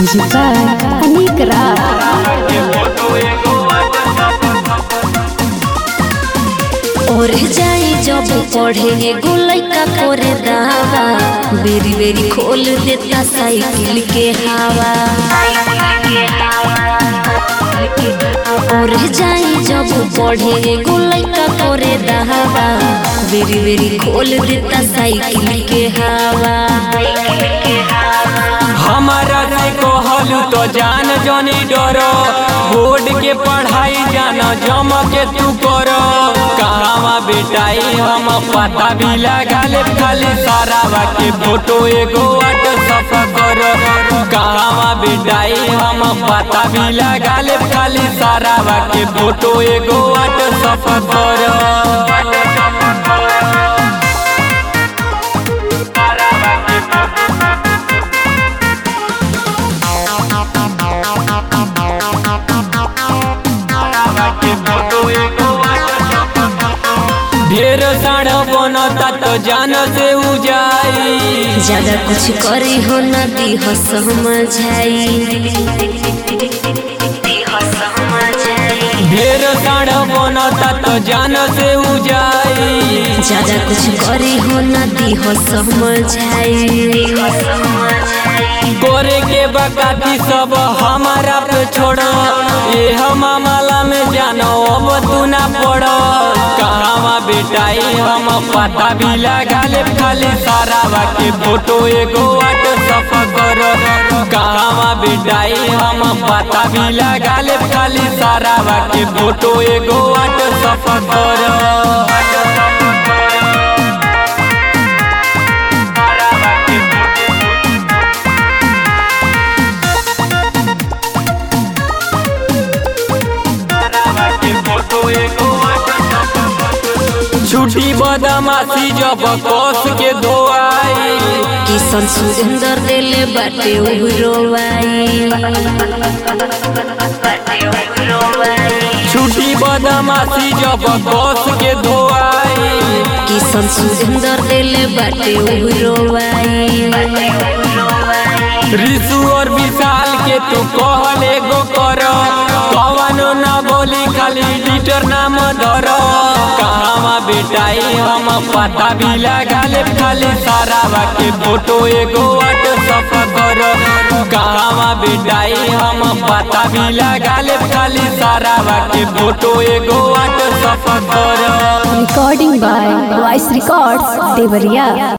Music by Aneek और जाई जब पढ़े एगो लइका करे दावा बेरी बेरी खोल देता साइकिल के हवा। और जाई जब पढ़े एगो लइका करे दावा बेरी बेरी खोल देता साइकिल के हवा। हमारा से कहलू तो जान जनी डरो बोर्ड के पढ़ाई जाना जम के तू करो कहवा बेटाई हम पता भी लगा ले खाली सारा के फोटो एगो व्हाट्सएप करो कहवा बेटाई हम पता भी लगा ले खाली सारा के फोटो एगो व्हाट्सएप करो। ढेर साढ़ बनता तो जान से उजाई ज्यादा कुछ करी हो न दी हो समझाई। ढेर साढ़ बनता तो जान से उजाई ज्यादा कुछ करी हो न दी हो समझाई। गोरे के बकाती सब हमारा पे छोड़ो ये हम मामला में जानो अब तू ना पड़ो कहवा बेटाई हम पता भी लगा ले खाली सारा के फोटो एगो व्हाट्सएप करो कहवा बेटाई हम पता भी लगा ले खाली सारा के फोटो एगो व्हाट्सएप करो। छुट्टी बदमाशी जब कस के धोआई किशन सुरेंद्र दिले बाटे उहरोवाई। छुट्टी बदमाशी जब कस के धोआई किशन सुरेंद्र दिले बाटे उहरोवाई। रिसु और विशाल के तू कहल एगो करो कवनो ना बोली खाली एडिटर नाम धरो कहवा बेटाई हम पता भी लगा ले खाली सारा के फोटो एगो व्हाट्सएप करो कहवा बेटाई हम पता भी लगा ले खाली सारा के फोटो एगो व्हाट्सएप करो। Recording by voice records Deoria.